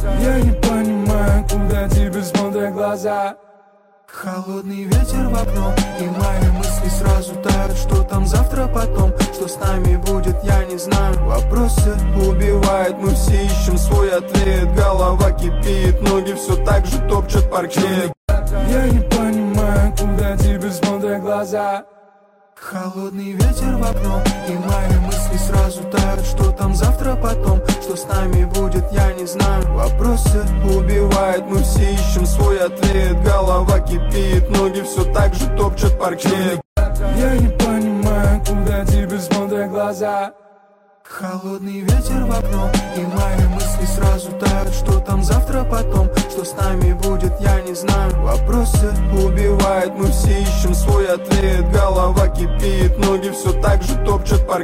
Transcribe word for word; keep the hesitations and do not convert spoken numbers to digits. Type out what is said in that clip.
Я не понимаю, куда теперь смотрят глаза. Холодный ветер в окно, и мои мысли сразу тают. Что там завтра потом, что с нами будет, я не знаю. Вопросы убивают, мы все ищем свой ответ. Голова кипит, ноги все так же топчут паркет. Я не понимаю, куда теперь смотрят глаза. Холодный ветер в окно, и мои мысли сразу тают. Что там завтра потом, что с нами будет, я не знаю. Вопросы убивают, мы все ищем свой ответ. Голова кипит, ноги все так же топчут паркет. Я не понимаю, куда теперь смотрят глаза. Холодный ветер в окно, и мои мысли сразу тают. Что там завтра потом, что с нами будет, я не знаю. Вопросы убивают, мы все ищем свой ответ. Голова кипит, ноги все так же топчут паркет.